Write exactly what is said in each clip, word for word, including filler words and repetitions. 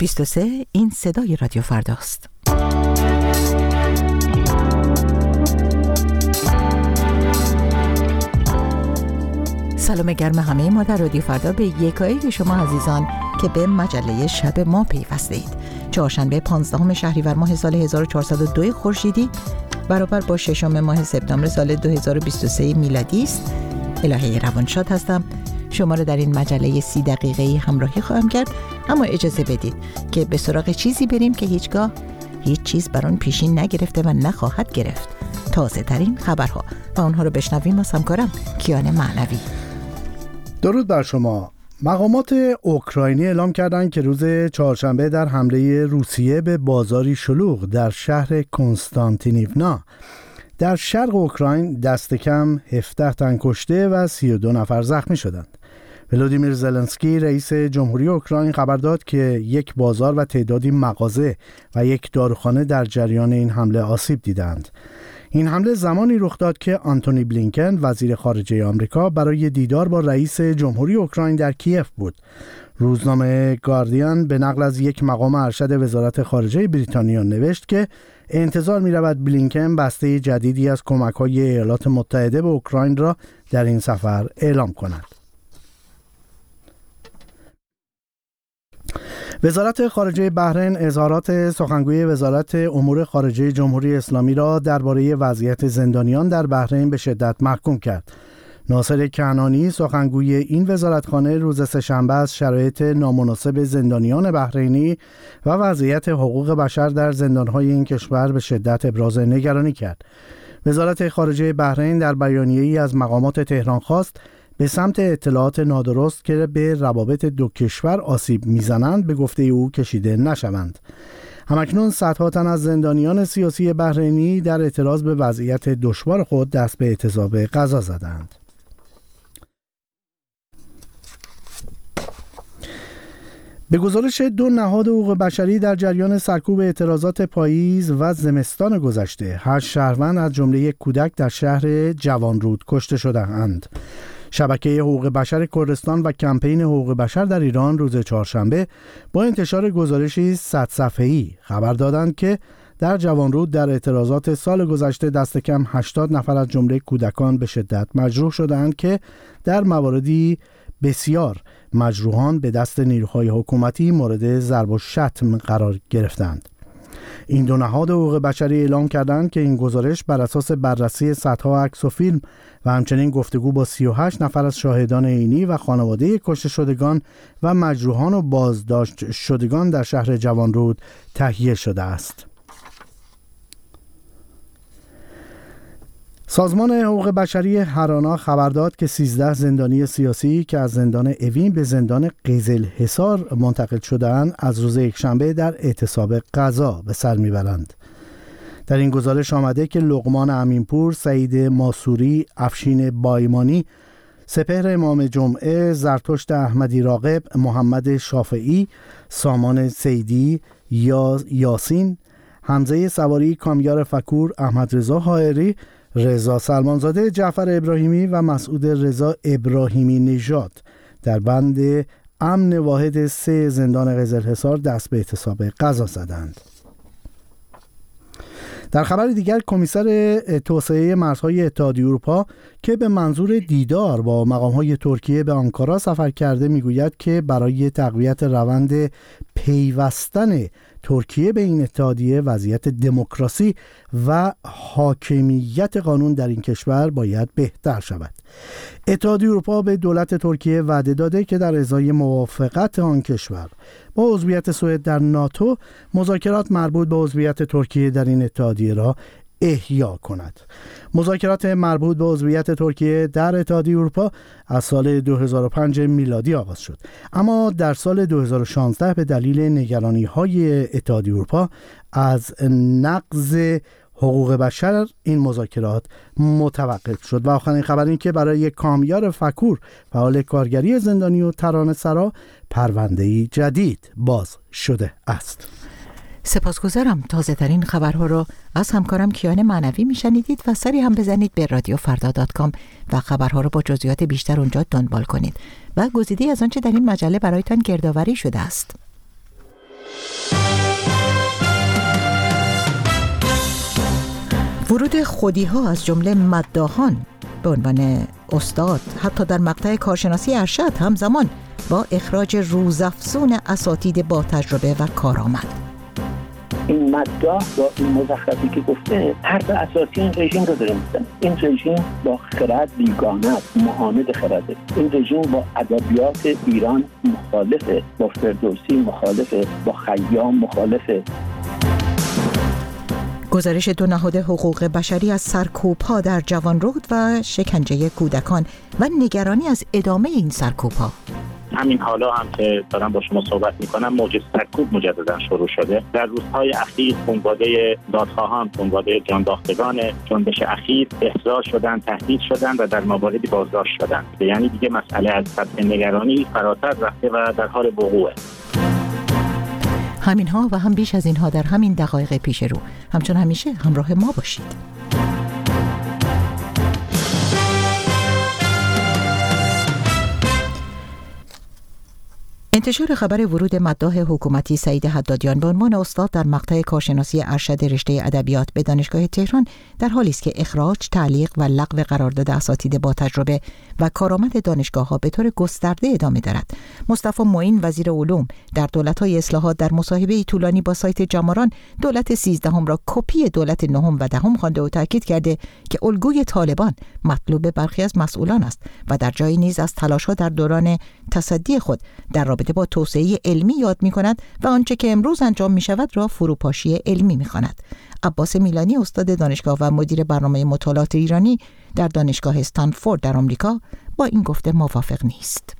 بیست و سه این صدای رادیو فرداست. سلام گرم همه ما در رادیو فردا به یکایک شما عزیزان که به مجله شب ما پیوسته اید. چهارشنبه پانزدهم شهریور ماه سال هزار و چهارصد و دو خورشیدی برابر با ششم ماه سپتامبر سال دو هزار و بیست و سه میلادی است. الهه روانشاد هستم. شما را در این مجله سی دقیقه‌ای همراهی خواهم کرد، اما اجازه بدید که به سراغ چیزی بریم که هیچگاه هیچ چیز بر آن پیشین نگرفته و نخواهد گرفت. تازه ترین خبرها و آنها رو بشنویم از همکارم کیان معنوی. درود بر شما. مقامات اوکراینی اعلام کردند که روز چهارشنبه در حمله روسیه به بازاری شلوغ در شهر کنستانتینیونا در شرق اوکراین دست کم هفده تن کشته و سی و دو نفر زخمی شدند. ولودیمیر زلنسکی رئیس جمهوری اوکراین خبر داد که یک بازار و تعدادی مغازه و یک داروخانه در جریان این حمله آسیب دیدند. این حمله زمانی رخ داد که آنتونی بلینکن وزیر خارجه آمریکا برای دیدار با رئیس جمهوری اوکراین در کیف بود. روزنامه گاردین به نقل از یک مقام ارشد وزارت خارجه بریتانیا نوشت که انتظار می رود بلینکن بسته جدیدی از کمک‌های ایالات متحده به اوکراین را در این سفر اعلام کند. وزارت خارجه بحرین اظهارات سخنگوی وزارت امور خارجه جمهوری اسلامی را درباره وضعیت زندانیان در بحرین به شدت محکوم کرد. ناصر کنعانی سخنگوی این وزارتخانه روز سه‌شنبه از شرایط نامناسب زندانیان بحرینی و وضعیت حقوق بشر در زندان‌های این کشور به شدت ابراز نگرانی کرد. وزارت خارجه بحرین در بیانیه‌ای از مقامات تهران خواست به سمت اطلاعات نادرست که به روابط دو کشور آسیب میزنند به گفته او کشیده نشوند. همکنون صدها تن از زندانیان سیاسی بحرینی در اعتراض به وضعیت دشوار خود دست به اعتصاب غذا زدند. به گزارش دو نهاد حقوق بشری در جریان سرکوب اعتراضات پاییز و زمستان گذشته، هشت شهروند از جمله یک کودک در شهر جوانرود کشته شده‌اند. شبکه حقوق بشر کردستان و کمپین حقوق بشر در ایران روز چهارشنبه با انتشار گزارشی صد صفحه‌ای خبر دادند که در جوانرود در اعتراضات سال گذشته دست کم هشتاد نفر از جمله کودکان به شدت مجروح شدند که در مواردی بسیار مجروحان به دست نیروهای حکومتی مورد ضرب و شتم قرار گرفتند. این دو نهاد حقوق بشری اعلام کردند که این گزارش بر اساس بررسی صدها عکس و فیلم و همچنین گفتگو با سی و هشت نفر از شاهدان عینی و خانواده کشته شدگان و مجروحان و بازداشت شدگان در شهر جوانرود تهیه شده است. سازمان حقوق بشری هرانا خبر داد که سیزده زندانی سیاسی که از زندان اوین به زندان قزلحصار منتقل شده‌اند از روز یکشنبه در اعتصاب غذا به سر میبرند. در این گزارش آمده که لقمان امینپور، سعید ماسوری، افشین بایمانی، سپهر امام جمعه، زرتشت احمدی راغب، محمد شافعی، سامان سیدی، یا یاسین، حمزه سواری، کامیار فکور، احمد رضا حائری، رضا سلمانزاده، جعفر ابراهیمی و مسعود رضا ابراهیمی نژاد در بند امن واحد سه زندان قزلحصار دست به اعتصاب غذا زدند. در خبر دیگر، کمیسر توسعه مرزهای اتحادیه اروپا که به منظور دیدار با مقام‌های ترکیه به آنکارا سفر کرده میگوید که برای تقویت روند پیوستن ترکیه به این اتحادیه وضعیت دموکراسی و حاکمیت قانون در این کشور باید بهتر شود. اتحادیه اروپا به دولت ترکیه وعده داده که در ازای موافقت آن کشور با عضویت سوئد در ناتو مذاکرات مربوط به عضویت ترکیه در این اتحادیه را احیا کند. مذاکرات مربوط به عضویت ترکیه در اتحادیه اروپا از سال دو هزار و پنج میلادی آغاز شد، اما در سال دو هزار و شانزده به دلیل نگرانی‌های اتحادیه اروپا از نقض حقوق بشر این مذاکرات متوقف شد. و آخرین خبر این که برای کامیار فکور، فعال کارگری زندانی و ترانه‌سرا، پرونده‌ای جدید باز شده است. سپاسگزارم. تازه ترین خبرها رو از همکارم کیان معنوی میشنیدید و سری هم بزنید به رادیو فردا دات کام و خبرها رو با جزئیات بیشتر اونجا دنبال کنید و گزیده از آنچه در این مجله برایتان گردآوری شده است. ورود خودی ها از جمله مداحان به عنوان استاد حتی در مقطع کارشناسی ارشد همزمان با اخراج روزافزون اساتید با تجربه و کارآمد. این مداح با این مزخرفی که گفته حرف اساسی این رژیم رو داره میزنه. این رژیم با خرد بیگانه است، معاند خرده. این رژیم با ادبیات ایران مخالفه، با فردوسی مخالفه، با خیام مخالفه. گزارش دو نهاد حقوق بشری از سرکوب‌ها در جوانرود و شکنجه کودکان و نگرانی از ادامه این سرکوب‌ها. همین حالا هم که دارم با شما صحبت میکنم موج سرکوب مجددا شروع شده. در روزهای اخیر خانواده دادخواهان، خانواده جانباختگان جنبش اخیر احضار شدن، تهدید شدن و در مواردی بازداشت شدن. یعنی دیگه مسئله از سطح نگرانی فراتر رفته و در حال وقوعه. همین ها و هم بیش از اینها در همین دقایق پیش رو. همچون همیشه همراه ما باشید. انتشار خبر ورود مداح حکومتی سعید حدادیان به عنوان استاد در مقطع کارشناسی ارشد رشته ادبیات به دانشگاه تهران در حالی است که اخراج، تعلیق و لغو قرارداد اساتید با تجربه و کارآمد دانشگاه‌ها به طور گسترده ادامه دارد. مصطفی معین وزیر علوم در دولت‌های اصلاحات در مصاحبه‌ای طولانی با سایت جماران دولت سیزدهم را کپی دولت نهم و دهم خوانده و تاکید کرده که الگوی طالبان مطلوب برخی از مسئولان است و در جایی نیز از تلاش‌ها در دوران تصدی خود در رابطه با توسعه علمی یاد می کند و آنچه که امروز انجام می شود را فروپاشی علمی می خواند. عباس میلانی استاد دانشگاه و مدیر برنامه مطالعات ایرانی در دانشگاه استنفورد در آمریکا با این گفته موافق نیست.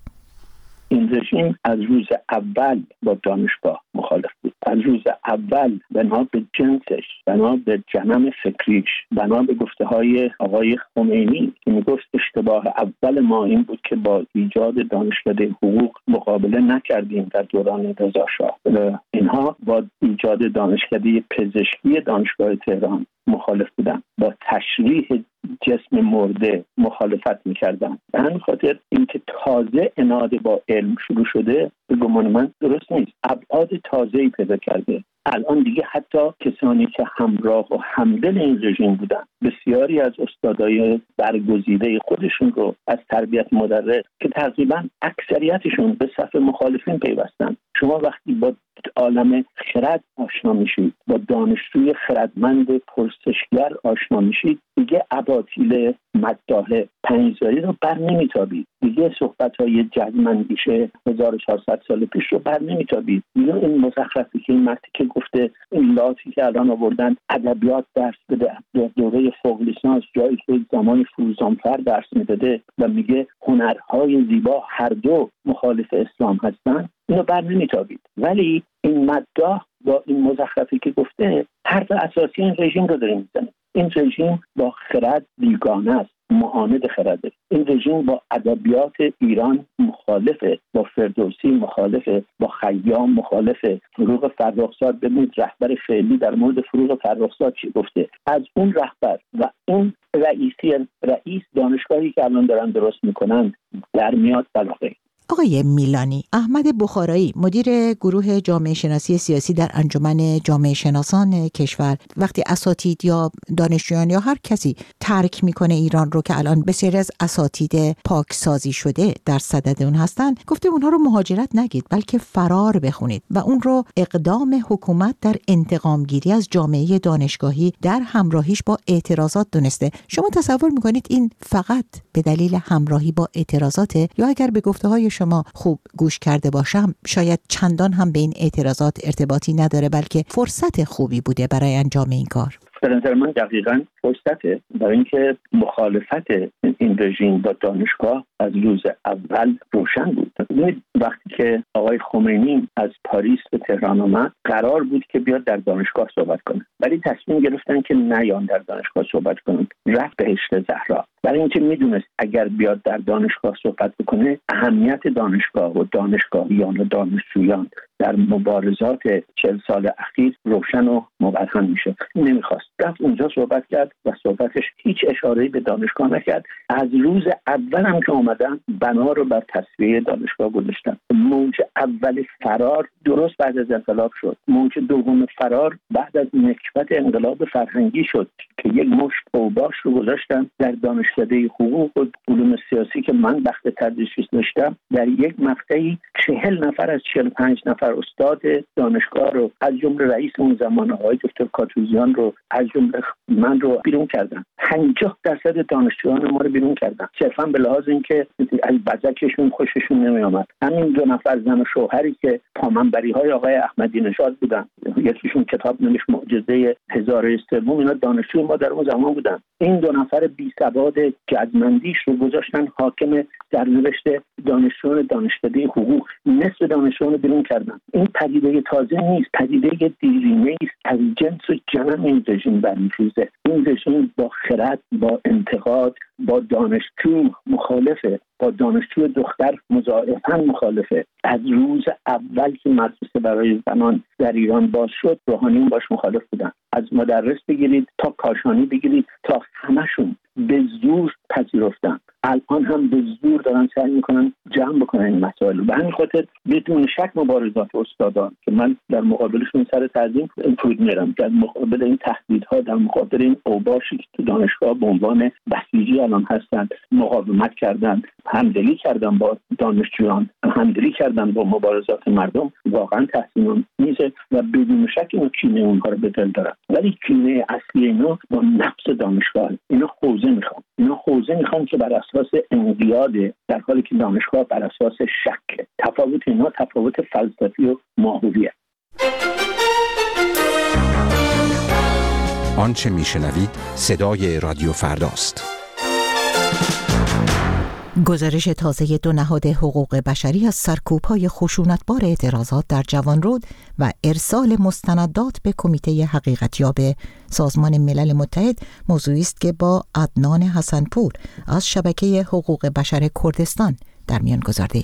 این رژیم از روز اول با دانشگاه مخالف بود. از روز اول بنا به جنسش، بنا به جنم فکریش، بنا به گفته های آقای خمینی که میگفت اشتباه اول ما این بود که با ایجاد دانشکده حقوق مقابله نکردیم در دوران رضا شاه. اینها با ایجاد دانشکده پزشکی دانشگاه تهران مخالف بودن، با تشریح جسم مرده مخالفت میکردن. به همین خاطر اینکه تازه اناده با علم شروع شده به گمان من درست نیست. ابعاد تازه‌ای پیدا کرده. الان دیگه حتی کسانی که همراه و همدل این رژیم بودن، بسیاری از استادای برگزیده خودشون رو از تربیت مدرس که تقریبا اکثریتشون به صف مخالفین پیوستن. شما وقتی با عالم خرد آشنا میشید، با دانشجوی خردمند پرسشگر آشنا میشید، دیگه اباطیل مداح پنجزاری رو بر نمیتابید. دیگه صحبت‌های جزمندیشه هزار و چهارصد سال پیش رو بر نمیتابید. دیگه این مزخرفی که این مردی که گفته این لاتی که الان آوردن ادبیات درس بده در دوره فوق لیسانس، جایی که زمان فروزانفر درس میداده و میگه هنرهای زیبا هر دو مخالف اسلام هستن، اینو بر نمیتابید. ولی این مداح با این مزخرفی که گفته حرف اساسی این رژیم رو داره میزنه. این رژیم با خرد بیگانه است، معاند خرده. این رژیم با ادبیات ایران مخالفه، با فردوسی مخالفه، با خیام مخالفه. فروغ فرخزاد ببینید رهبر فعلی در مورد فروغ فرخزاد چی گفته. از اون رهبر و اون رئیسی رئیس دانشگاهی که الان دارن درست میکنن در میاد بلاغه. آقای میلانی، احمد بخارایی مدیر گروه جامعه شناسی سیاسی در انجمن جامعه شناسان کشور وقتی اساتید یا دانشجویان یا هر کسی ترک میکنه ایران رو که الان بسیاری از اساتید پاکسازی شده در صدد اون هستن، گفته اونها رو مهاجرت نگید بلکه فرار بخونید و اون رو اقدام حکومت در انتقام گیری از جامعه دانشگاهی در همراهیش با اعتراضات دونسته. شما تصور میکنید این فقط به دلیل همراهی با اعتراضاته یا اگر به گفته های شما خوب گوش کرده باشم شاید چندان هم به این اعتراضات ارتباطی نداره بلکه فرصت خوبی بوده برای انجام این کار؟ به نظر من دقیقاً فرصته برای اینکه مخالفت این رژیم با دانشگاه از روز اول روشن بود. وقتی که آقای خمینی از پاریس به تهران آمد قرار بود که بیاد در دانشگاه صحبت کنه، ولی تصمیم گرفتن که نیان در دانشگاه صحبت کنن. رفت بهشت زهرا برای اینکه میدونست اگر بیاد در دانشگاه صحبت بکنه اهمیت دانشگاه و دانشگاهیان و دانشجویان در مبارزات چهل سال اخیر روشن و مبرهن میشه. نمیخواست، رفت اونجا صحبت کرد و صحبتش هیچ اشاره‌ای به دانشگاه نکرد. از روز اول هم که اومدن بنا رو بر تصفیه دانشگاه گذاشتن. موج اول فرار درست بعد از انقلاب شد. موج دوم فرار بعد از نکبت انقلاب فرهنگی شد که یک مشت اوباش رو گذاشتن در دانشکده حقوق و علوم سیاسی که من بخت تدریسش داشتم. در یک مقطعی چهل نفر از چهل و پنج نفر استاد دانشگاه رو از جمله رئیس اون زمان آقای دکتر کاتوزیان رو از جمله من رو بیرون کردن. پنجاه درصد دانشجویان ما رو بیرون کردن، صرفا به لحاظ اینکه از بزکشون خوششون نمی آمد. همین دو نفر زن و شوهری که پامنبری های آقای احمدی نژاد بودن، یکیشون کتاب نوشت معجزه هزاره سوم، اینا دانشجو ما در اون زمان بودن. این دو نفر بی سواد جدمندیش رو گذاشتن حاکم سرنوشت دانشجویان دانشکده حقوق. نصف دانشجویان رو بیرون کردن. این پدیده تازه نیست، پدیده دیرینه است، از جنس و جنم این رژیم برمی‌خیزه. این رژیم با خرد، با انتقاد، با دانشجو مخالفه، با دانشجو دختر مضاعفاً مخالفه. از روز اول که مدرسه برای زنان در ایران باز شد، روحانیون باش مخالف بودن. از مدرس بگیرید تا کاشانی بگیرید تا همشون به زور پذیرفتن. الان هم به زور دارن سعی میکنن جمع بکنن این مسائل. و همین خاطر بدون شک مبارزات استادان که من در مقابلشون سر تعظیم فرود میرم، در مقابل این تهدیدها، در مقابل این اوباشی که تو دانشگاه به عنوان بسیجی الان هستن مقاومت کردن، همدلی کردن با دانشجویان، همدلی کردن با مبارزات مردم، واقعا تحسین میشه و بدون شک اینو کینه اونها رو به دل دارن. ولی کینه اصلی اینا با نفس دانشگاه، اینا حوزه میخوان، اینا حوزه میخوان که بر اساس انقیاده، در حالی که دانشگاه بر اساس شک. تفاوت اینا تفاوت فلسفی و ماهویه. آنچه میشنوید صدای رادیو فرداست. گزارش تازه دو نهاد حقوق بشری از سرکوب‌های خشونتبار اعتراضات در جوانرود و ارسال مستندات به کمیته حقیقتیاب سازمان ملل متحد موضوعی است که با عدنان حسنپور از شبکه حقوق بشر کردستان در میان گذارده‌ایم.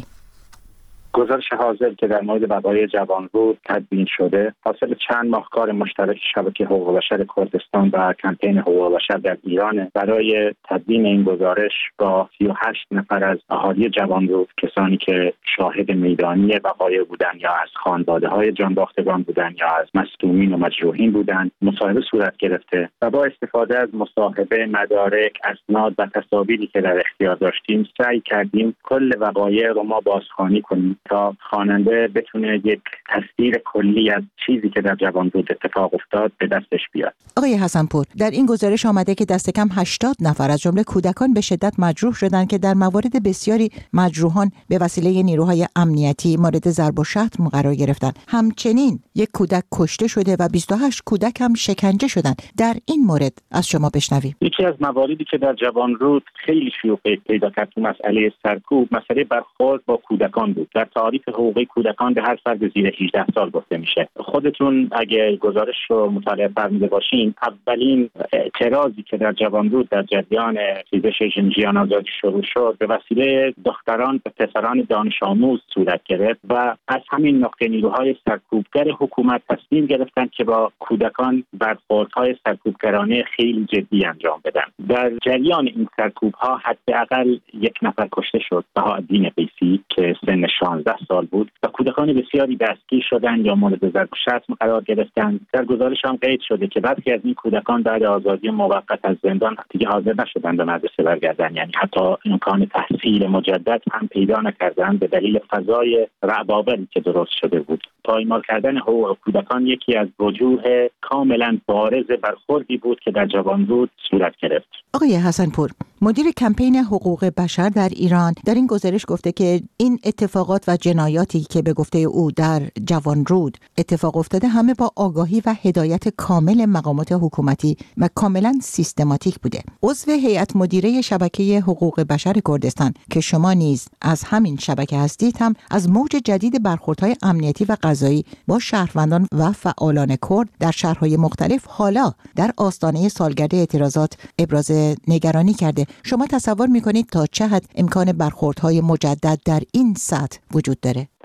گزارش حاضر که در مورد وقایع جوانرود تدوین شده حاصل چند ماه کار مشترک شبکه حقوق بشر کردستان و کمپین حقوق بشر در ایران. برای تدوین این گزارش با سی و هشت نفر از اهالی جوانرود، کسانی که شاهد میدانی وقایع بودن یا از خانواده‌های جانباختگان بودن یا از مصدومین و مجروحین بودن، مصاحبه صورت گرفته و با استفاده از مصاحبه، مدارک، اسناد و تصاویری که در اختیار داشتیم سعی کردیم کل وقایع رو ما بازخوانی کنیم تا خواننده بتونه یک تصویر کلی از چیزی که در جوانرود اتفاق افتاد به دستش بیاد. آقای حسنپور، در این گزارش آمده که دست کم هشتاد نفر از جمله کودکان به شدت مجروح شدند که در موارد بسیاری مجروحان به وسیله نیروهای امنیتی مورد ضرب و شتم قرار گرفتند. همچنین یک کودک کشته شده و بیست و هشت کودک هم شکنجه شدند. در این مورد از شما بشنویم. یکی از مواردی که در جوانرود خیلی شیوع پیدا کرد تو مسئله سرکوب، مسئله برخورد با کودکان بود. در تعریف حقوقی کودکان به هر فرد زیر هجده سال گفته میشه. خودتون اگه گزارش رو مطالعه فرموده باشین، اولین اعتراضی که در جوانرود در جریان ریزش ژنجیان آزادی شروع شد به وسیله دختران و پسران دانش آموز صورت گرفت و از همین نقطه نیروهای سرکوبگر حکومت تصمیم گرفتند که با کودکان برخوردهای سرکوبگرانه خیلی جدی انجام بدن. در جریان این سرکوب‌ها حداقل یک نفر کشته شد، بهاءالدین قیسی که سن شانزده سال بود و کودکان بسیاری دستگیر شدند یا مورد ضرب و شتم قرار گرفتند. در گزارش هم قید شده که بعضی از این کودکان بعد آزادی موقت از زندان دیگه حاضر نشدند به مدرسه برگردن، یعنی حتی امکان تحصیل مجدد هم پیدا نکردند به دلیل فضای رعب‌آوری که درست شده بود. پایمال کردن حقوق کودکان یکی از وجوه کاملا بارز برخوردی بود که در جوانرود صورت گرفت. آقای حسنپور، مدیر کمپین حقوق بشر در ایران در این گزارش گفته که این اتفاقات و جنایاتی که به گفته او در جوانرود اتفاق افتاده همه با آگاهی و هدایت کامل مقامات حکومتی و کاملا سیستماتیک بوده. عضو هیئت مدیره شبکه حقوق بشر کردستان که شما نیز از همین شبکه هستید هم از موج جدید برخوردهای امنیتی و قضایی با شهروندان و فعالان کرد در شهرهای مختلف حالا در آستانه سالگرد اعتراضات ابراز نگرانی کرده. شما تصور میکنید تا چه حد امکان برخوردهای مجدد در این سطح وجود داره؟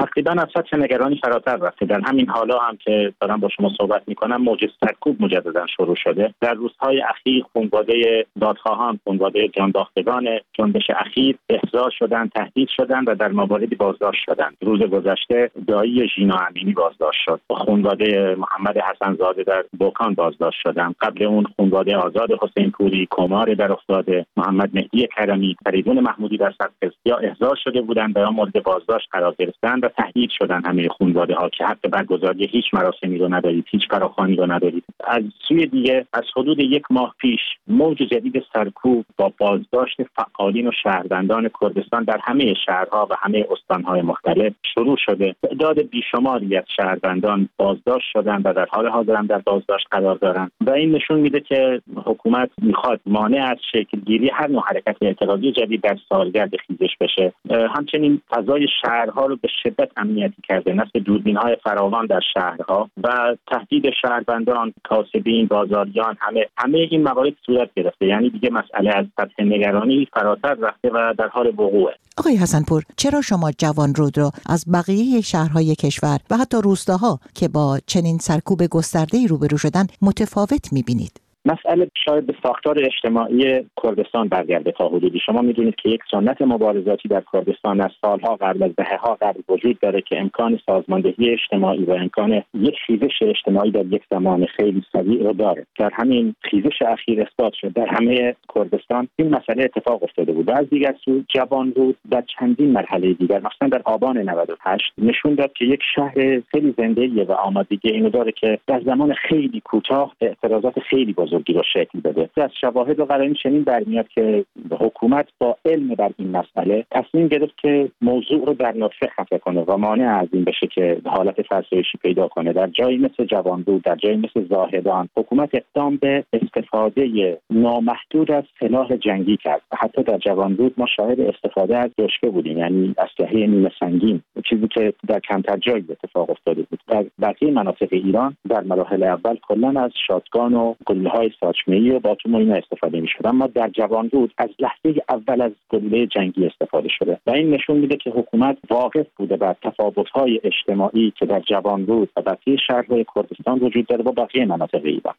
تقریبا از سطح نگرانی فراتر رفته. در همین حالا هم که دارم با شما صحبت میکنم موج سرکوب مجددا شروع شده. در روزهای اخیر خانواده دادخواهان، خانواده جانداختگان جنبش اخیر احضار شدند، تهدید شدند و در مواردی بازداشت شدند. روز گذشته دایی ژینا امینی بازداشت شد. خانواده محمد حسن زاده در بوکان بازداشت شدند. قبل اون خانواده آزاد حسین پوری، کمار در افتاده، محمد مهدی کرمی، فریدون محمودی در صدقسیا احضار شده بودند و مورد بازداشت قرار گرفتند و تهدید شدند همه خانواده ها که حق برگزاری هیچ مراسمی رو ندارید، هیچ فراخوانی رو ندارید. از سوی دیگه از حدود یک ماه پیش موج جدید سرکوب با بازداشت فعالین و شهروندان کردستان در همه شهرها و همه استانهای مختلف شروع شده. تعداد بیشماری از شهروندان بازداشت شدند و در حال حاضر هم در بازداشت قرار دارند و این نشون میده که حکومت میخواد مانع از شکلگیری هر نوع حرکت اعتراضی جدید در سالگرد خیزش بشه. همچنین فضای شهرها رو به شدت امنیتی کرده، نصب دوربین‌های فراوان در شهرها و تهدید شهروندان، کاسبین، بازاریان، همه همه این موارد صورت گرفته. یعنی دیگه مسئله از سطح نگرانی فراتر رفته و در حال وقوعه. آقای حسنپور، چرا شما جوانرود را از بقیه شهرهای کشور و حتی روستاها که با چنین سرکوب گسترده‌ای روبرو شدن متفاوت می‌بینید؟ مسئله شاید به ساختار اجتماعی کردستان برگرده تا حدودی. شما میدونید که یک سنت مبارزاتی در کردستان از سالها قبل، از دهه‌ها قبل وجود داره که امکان سازماندهی اجتماعی و امکان یک خیزش اجتماعی در یک زمان خیلی سریع رو داره. در همین خیزش اخیر اثبات شد در همه کردستان این مسئله اتفاق افتاده بود. از دیگر سو جوانرود در چندین مرحله دیگر، مثلا در آبان نود و هشت نشون داد که یک شهر خیلی زنده‌ای و آمادگی اینو داره که در زمان خیلی کوتاه اعتراضات خیلی بزرگی رو شکل بده. از شواهد و قرائن چنین برمیاد که حکومت با علم بر این مسئله تصمیم گرفت که موضوع رو در نطفه خفه کنه و مانع از این بشه که حالت فرسایشی پیدا کنه. در جایی مثل جوانرود، در جایی مثل زاهدان، حکومت اقدام به استفاده نامحدود از سلاح جنگی کرد. حتی در جوانرود ما شاهد استفاده از دشکه بودیم، یعنی اسلحه نیمه سنگین، چیزی که در کمتر جایی اتفاق افتاده بود. در بقیه مناطق ایران در مراحل اول کلا از شاتگان و گلوله‌های ساچمه‌ای و باتوم و اینا استفاده می‌شد، اما در جوانرود از لحظه اول از گلوله جنگی استفاده شده و این نشون میده که حکومت واقف بوده بر تفاوت‌های اجتماعی که در جوانرود و بقیه شهرهای کردستان وجود داره با بقیه مناطق ایران.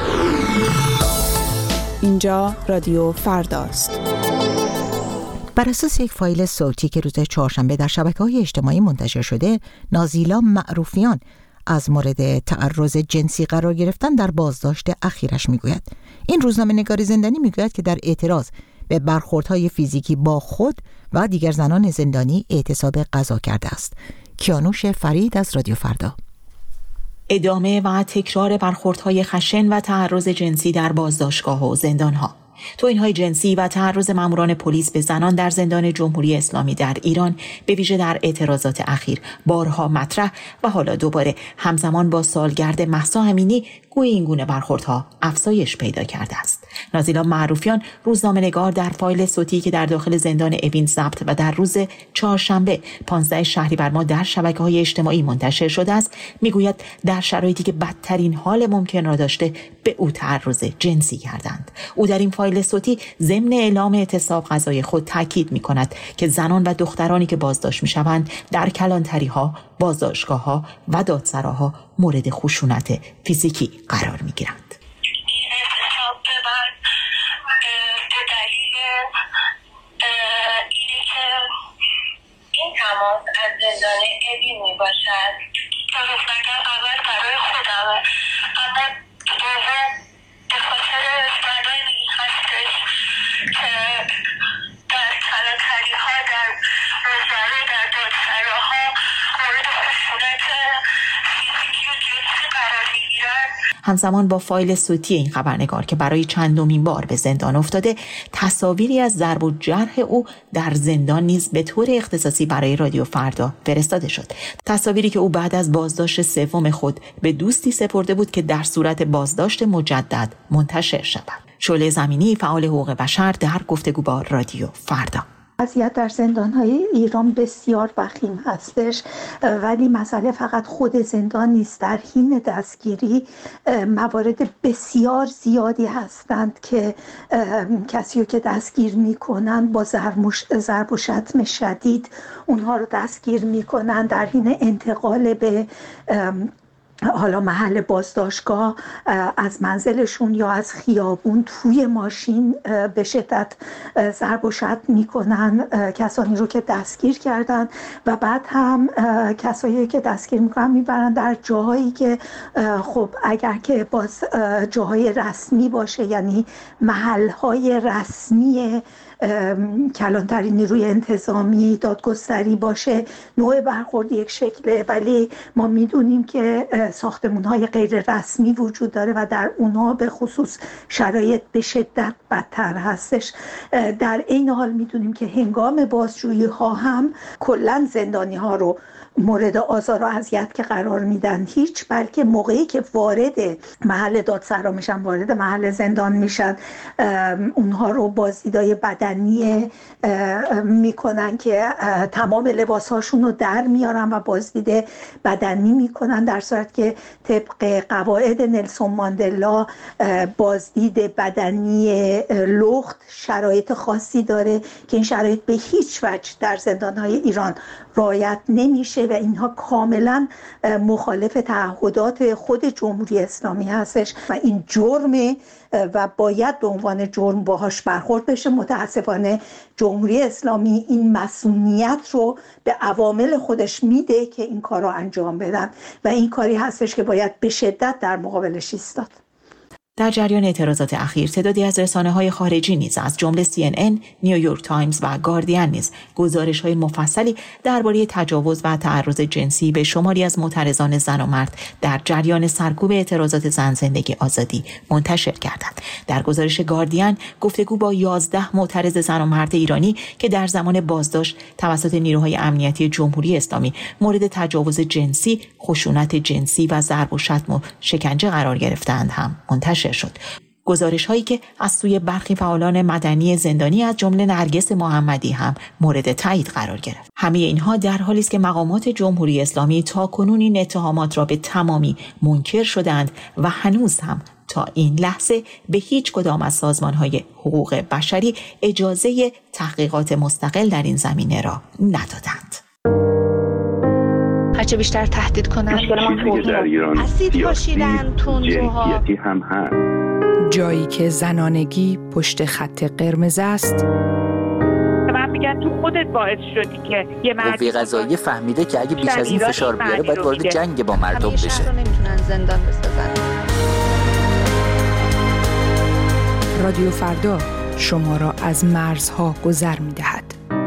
اینجا رادیو فرداست. بر اساس یک فایل صوتی که روز چهارشنبه در شبکه‌های اجتماعی منتشر شده، نازیلا معروفیان از مورد تعرض جنسی قرار گرفتن در بازداشت اخیرش میگوید. این روزنامه‌نگار زندانی میگوید که در اعتراض به برخوردهای فیزیکی با خود و دیگر زنان زندانی اعتصاب غذا کرده است. کیانوش فرید از رادیو فردا. ادامه و تکرار برخوردهای خشن و تعرض جنسی در بازداشتگاه و زندانها. توهین‌های جنسی و تعرض ماموران پلیس به زنان در زندان جمهوری اسلامی در ایران به ویژه در اعتراضات اخیر بارها مطرح و حالا دوباره همزمان با سالگرد مهسا امینی گویی این گونه برخوردها افزایش پیدا کرده است. نازیلا معروفیان، روزنامه‌نگار، در فایل صوتی که در داخل زندان اوین ضبط و در روز چهارشنبه پانزده شهریور ماه در شبکه‌های اجتماعی منتشر شده است، میگوید در شرایطی که بدترین حال ممکن را داشته به او تعرض جنسی کردند. او در این فایل صوتی ضمن اعلام اعتصاب غذای خود تاکید می‌کند که زنان و دخترانی که بازداشت می‌شوند در کلانتری‌ها، بازداشتگاه‌ها و دادسراها مورد خشونت فیزیکی قرار می‌گیرند. این اعتصاب به من به دلیل اینه که این تماس از زندان اوین میباشد. درست نگم اول برای خودمه، اما دوم به خاطر صدای این هستش که در کلانتری‌ها، در وزاره، در دادسراها مورد خشونت فیزیکی و جنسی قرار میگیرن. همزمان با فایل صوتی این خبرنگار که برای چندمین بار به زندان افتاده، تصاویری از ضرب و جرح او در زندان نیز به طور اختصاصی برای رادیو فردا فرستاده شد. تصاویری که او بعد از بازداشت سوم خود به دوستی سپرده بود که در صورت بازداشت مجدد منتشر شود. شعله زمینی، فعال حقوق بشر، در گفتگو با رادیو فردا. وضعیت در زندان‌های ایران بسیار وخیم هستش، ولی مسئله فقط خود زندان نیست. در حین دستگیری موارد بسیار زیادی هستند که کسی رو که دستگیر میکنن با ضرب و شتم شدید اونها رو دستگیر میکنن، در حین انتقال به حالا محل بازداشتگاه از منزلشون یا از خیابون توی ماشین به شدت ضرب و شتم میکنن کسانی رو که دستگیر کردن و بعد هم کسایی که دستگیر میکنن میبرن در جاهایی که خب اگر که باز جاهای رسمی باشه، یعنی محلهای رسمی کلانترین نیروی انتظامی دادگستری باشه، نوع برخورد یک شکله، ولی ما میدونیم که ساختمان‌های غیر رسمی وجود داره و در اونها به خصوص شرایط به شدت بدتر هستش. در این حال میدونیم که هنگام بازجویی ها هم کلاً زندانی ها رو مورد آزار و اذیت که قرار میدن هیچ، بلکه موقعی که وارد محل دادسرا میشن، وارد محل زندان میشن، اونها رو بازدیدای بدنی میکنن که تمام لباسهاشون رو در میارن و بازدید بدنی میکنن، در صورت که طبق قواعد نلسون ماندلا بازدید بدنی لخت شرایط خاصی داره که این شرایط به هیچ وجه در زندانهای ایران رعایت نمیشه و اینها کاملا مخالف تعهدات خود جمهوری اسلامی هستش و این جرمه و باید به عنوان جرم باهاش برخورد بشه. متاسفانه جمهوری اسلامی این مسئولیت رو به عوامل خودش میده که این کار رو انجام بدن و این کاری هستش که باید به شدت در مقابلش ایستاد. در جریان اعتراضات اخیر تعدادی از رسانه‌های خارجی نیز از جمله سی ان ان، نیویورک تایمز و گاردین نیز گزارش‌های مفصلی درباره تجاوز و تعرض جنسی به شماری از معترضان زن و مرد در جریان سرکوب اعتراضات زن زندگی آزادی منتشر کردند. در گزارش گاردین گفتگو با یازده معترض زن و مرد ایرانی که در زمان بازداشت توسط نیروهای امنیتی جمهوری اسلامی مورد تجاوز جنسی، خشونت جنسی و ضرب و شتم و شکنجه قرار گرفتند هم منتشر شد. گزارش هایی که از سوی برخی فعالان مدنی زندانی از جمله نرگس محمدی هم مورد تایید قرار گرفت. همه اینها در حالی است که مقامات جمهوری اسلامی تا کنون این اتهامات را به تمامی منکر شدند و هنوز هم تا این لحظه به هیچ کدام از سازمان‌های حقوق بشری اجازه تحقیقات مستقل در این زمینه را ندادند. هرچه بیشتر تهدید کنن اسید پاشیدن تندروها هم هست. جایی که زنانگی پشت خط قرمز است. من میگم تو خودت باعث شدی که یه مرد قوه قضاییه فهمیده که اگه بیش از این فشار بیاره باید وارد جنگ با مردم بشه. همیشه نمیتونن زندان بسازن. رادیو فردا شما را از مرزها گذر می‌دهد.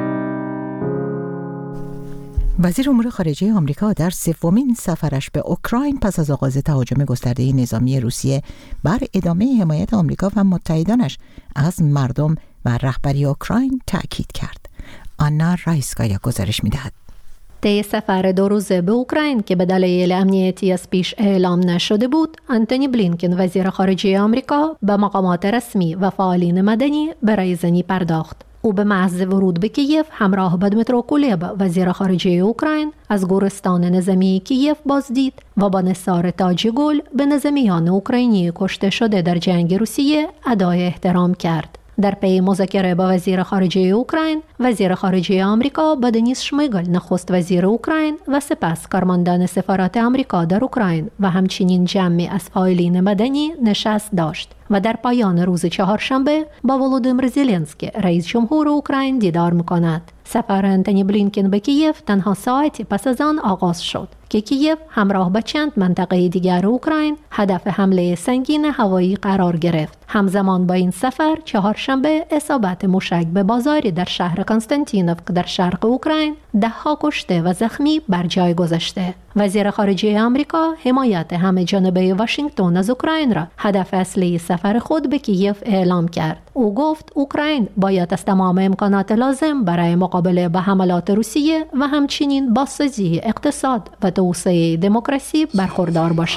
وزیر امور خارجه آمریکا در سومین سفرش به اوکراین پس از آغاز تهاجم گسترده نظامی روسیه بر ادامه حمایت آمریکا و متحدانش از مردم و رهبری اوکراین تأکید کرد. آنا رایسکایا گزارش می‌دهد. طی سفر دو روزه به اوکراین که به دلایل امنیتی از پیش اعلام نشده بود، آنتونی بلینکن وزیر خارجه آمریکا به مقامات رسمی و فعالین مدنی برای زنی پرداخت. او به محض ورود به کیف همراه با دمیترو کولبا وزیر خارجه اوکراین از گورستان نظامی کیف بازدید و با نثار تاج گل به نظامیان اوکراینی کشته شده در جنگ روسیه ادای احترام کرد. در پی مذاکره با وزیر خارجه اوکراین، وزیر خارجه آمریکا با دنیس شمیگل نخست وزیر اوکراین و سپس کارمندان سفارت آمریکا در اوکراین و همچنین جمعی از فعالین مدنی نشست داشت و در پایان روز چهارشنبه با ولودیمیر زلنسکی رئیس جمهور اوکراین دیدار می‌کند. سفر آنتونی بلینکن به کیف تنها ساعتی پس از آن آغاز شد که کیف همراه با چند منطقه دیگر اوکراین هدف حمله سنگین هوایی قرار گرفت. همزمان با این سفر چهارشنبه اصابت موشک به بازاری در شهر کنستانتینوف در شرق اوکراین ده‌ها کشته و زخمی بر جای گذاشته. وزیر خارجه آمریکا حمایت همه جانبه واشنگتن از اوکراین را هدف اصلی سفر خود به کیف اعلام کرد. او گفت اوکراین باید از تمام امکانات لازم برای مقابله با حملات روسیه و همچنین بازسازی اقتصاد و توسعه دموکراسی برخوردار باشد.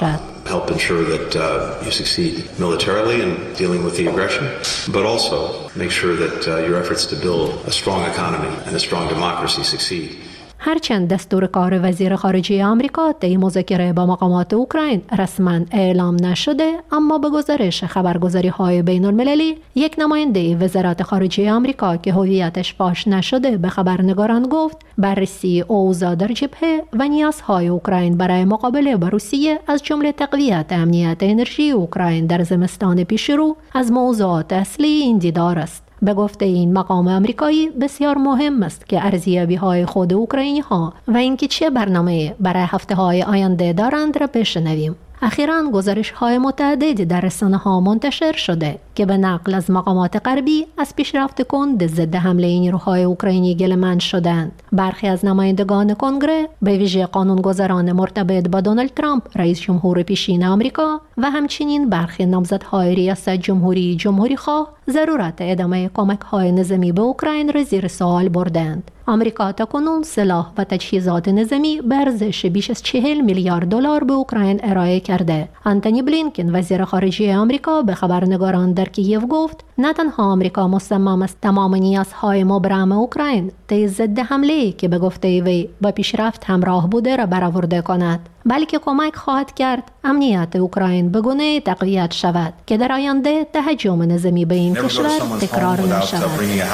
help ensure that uh, you succeed militarily in dealing with the aggression, but also make sure that uh, your efforts to build a strong economy and a strong democracy succeed. هرچند دستور کار وزیر خارجه آمریکا طی مذاکره با مقامات اوکراین رسما اعلام نشده، اما به گزارش خبرگزاری‌های بین‌المللی یک نماینده وزارت خارجه آمریکا که هویتش فاش نشده به خبرنگاران گفت بررسی اوضاع در جبهه و نیازهای اوکراین برای مقابله با روسیه از جمله تقویت امنیت انرژی اوکراین در زمستان پیشرو از موضوعات اصلی این دیدار است. به گفته این مقام آمریکایی بسیار مهم است که ارزیابی‌های خود اوکراینی‌ها و اینکه چه برنامه برای هفته‌های آینده دارند را بشنویم. اخیراً گزارش‌های متعددی در رسانه‌ها منتشر شده که به نقل از مقامات غربی از پیشرفت کند ضد حمله نیروهای اوکراینی گله‌مند شدند. برخی از نمایندگان کنگره به ویژه قانونگذاران مرتبط با دونالد ترامپ رئیس جمهور پیشین آمریکا و همچنین برخی نامزدهای ریاست جمهوری جمهوری‌خواه ضرورت ادامه کمک‌های نظامی به اوکراین را زیر سوال بردند. آمریکا تاکنون سلاح و تجهیزات نظامی به ارزش بیش از چهل میلیارد دلار به اوکراین ارائه کرده. آنتونی بلینکن وزیر خارجه آمریکا به خبرنگاران در کییف گفت نه تنها آمریکا مصمم است تمام نیازهای مبرم اوکراین طی ضد حمله‌ای که به گفته وی با پیشرفت همراه بوده را برآورده کند، بلکه کمک خواهد کرد امنیت اوکراین به گونه‌ای تقویت شود که در آینده تهاجم نظامی به این کشور تکرار نشود.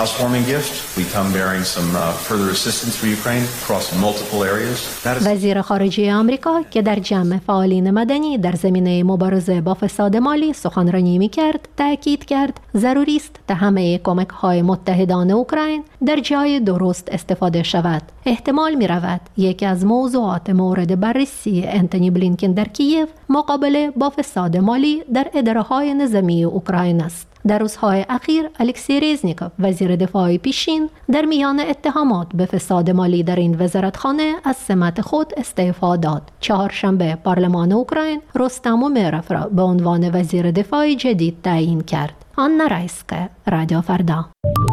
وزیر خارجه آمریکا که در جمع فعالین مدنی در زمینه مبارزه با فساد مالی سخنرانی می‌کرد، تأکید کرد ضروری است تا همه کمک‌های متحدان اوکراین در جای درست استفاده شود. احتمال می‌رود یکی از موضوعات مورد بررسی آنتونی بلینکن در کییف مقابله با فساد مالی در اداره‌های نظامی اوکراین است. در روزهای اخیر الکسی ریزنیکوف وزیر دفاع پیشین در میان اتهامات به فساد مالی در این وزارتخانه از سمت خود استعفا داد. چهارشنبه پارلمان اوکراین رستم اومرف را به عنوان وزیر دفاع جدید تعیین کرد. آنا رایسکه، رادیو فردا.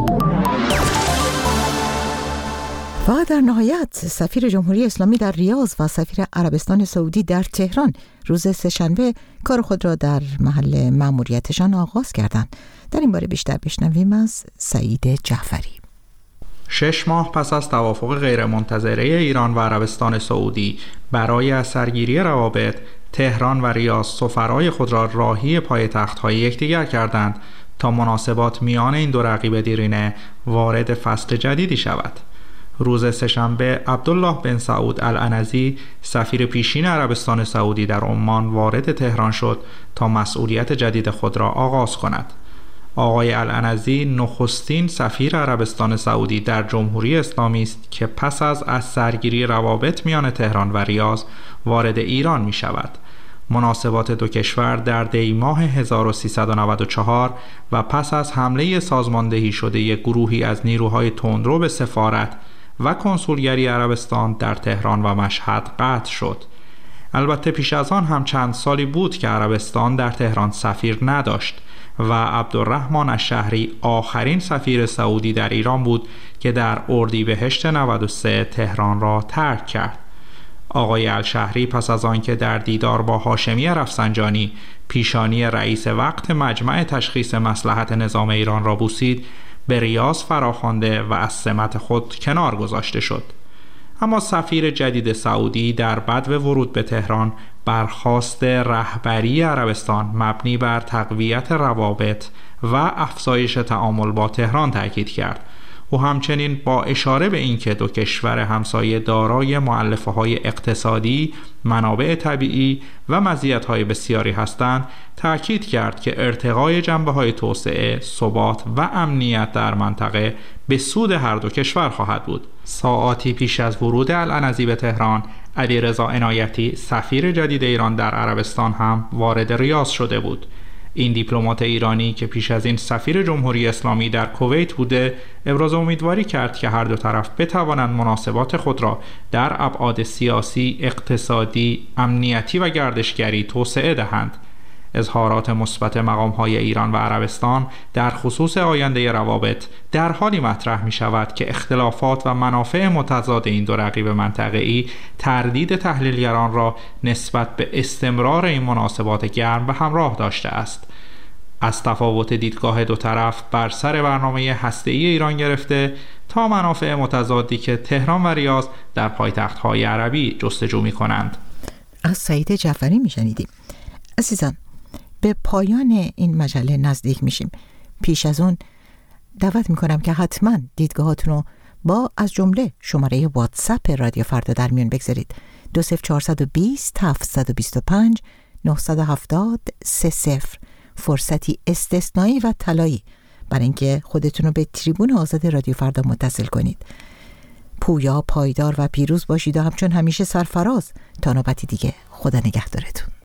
و در نهایت سفیر جمهوری اسلامی در ریاض و سفیر عربستان سعودی در تهران روز سه‌شنبه کار خود را در محل مأموریتشان آغاز کردند. در این باره بیشتر بشنویم از سعید جعفری. شش ماه پس از توافق غیرمنتظره ایران و عربستان سعودی برای اثرگیری روابط، تهران و ریاض سفرای خود را راهی پایتخت‌های یکدیگر کردند تا مناسبات میان این دو رقیب دیرینه وارد فصل جدیدی شود. روز سه‌شنبه عبدالله بن سعود العنزی سفیر پیشین عربستان سعودی در عمان وارد تهران شد تا مسئولیت جدید خود را آغاز کند. آقای العنزی نخستین سفیر عربستان سعودی در جمهوری اسلامی است که پس از اثرگیری روابط میان تهران و ریاض وارد ایران می شود. مناسبات دو کشور در دی ماه هزار و سیصد و نود و چهار و پس از حمله سازماندهی شده یک گروهی از نیروهای تندرو به سفارت و کنسولگری عربستان در تهران و مشهد قطع شد. البته پیش از آن هم چند سالی بود که عربستان در تهران سفیر نداشت و عبدالرحمن الشهری آخرین سفیر سعودی در ایران بود که در اردیبهشت نود و سه تهران را ترک کرد. آقای الشهری پس از آن که در دیدار با هاشمی رفسنجانی پیشانی رئیس وقت مجمع تشخیص مصلحت نظام ایران را بوسید، به ریاض فراخوانده و از سمت خود کنار گذاشته شد. اما سفیر جدید سعودی در بدو ورود به تهران برخواست رهبری عربستان مبنی بر تقویت روابط و افزایش تعامل با تهران تاکید کرد. او همچنین با اشاره به اینکه دو کشور همسایه دارای مؤلفه‌های اقتصادی، منابع طبیعی و مزیت‌های بسیاری هستند، تأکید کرد که ارتقای جنبه‌های توسعه، ثبات و امنیت در منطقه به سود هر دو کشور خواهد بود. ساعاتی پیش از ورود العنزی به تهران، علیرضا عنایتی سفیر جدید ایران در عربستان هم وارد ریاض شده بود. این دیپلمات ایرانی که پیش از این سفیر جمهوری اسلامی در کویت بوده، ابراز امیدواری کرد که هر دو طرف بتوانند مناسبات خود را در ابعاد سیاسی، اقتصادی، امنیتی و گردشگری توسعه دهند. اظهارات مثبت مقام‌های ایران و عربستان در خصوص آینده روابط در حالی مطرح می شود که اختلافات و منافع متضاد این دو رقیب منطقه‌ای تردید تحلیلگران را نسبت به استمرار این مناسبات گرم به همراه داشته است. از تفاوت دیدگاه دو طرف بر سر برنامه هسته‌ای ایران گرفته تا منافع متضادی که تهران و ریاض در پایتخت‌های عربی جستجو می‌کنند. از سعید جعفری میشنیدیم. عزیزان، به پایان این مجله نزدیک میشیم. پیش از اون دعوت میکنم که حتما دیدگاهاتون رو با از جمله شماره واتساپ رادیو فردا در میون بگذارید. دو صفر چهارصد و بیست هفتصد و بیست و پنج نهصد و هفتاد سه صفر. فرصتی استثنایی و طلایی برای اینکه خودتون رو به تریبون آزاد رادیو فردا متصل کنید. پویا، پایدار و پیروز باشید و همچون همیشه سرفراز. تا نوبتی دیگه، خدا نگهدارتون.